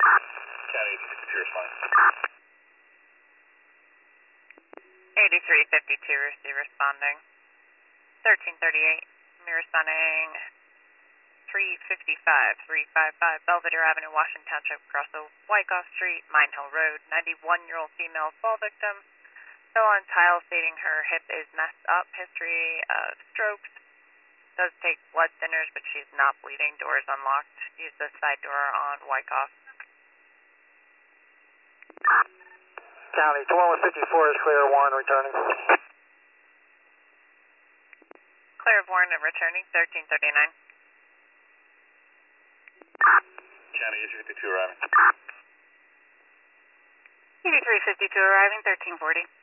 County 8352 responding. 8352 receive responding. 1338, me responding 355 Belvedere Avenue, Washington Township, across the Wyckoff Street, Mine Hill Road. 91-year-old female fall victim. Still on tile stating her hip is messed up. History of strokes. Does take blood thinners, but she's not bleeding. Door is unlocked. Use the side door on Wyckoff. County 2154 is clear, Warren returning. Clear of Warren and returning, 1339. County 8352 arriving. 8352 arriving, 1340.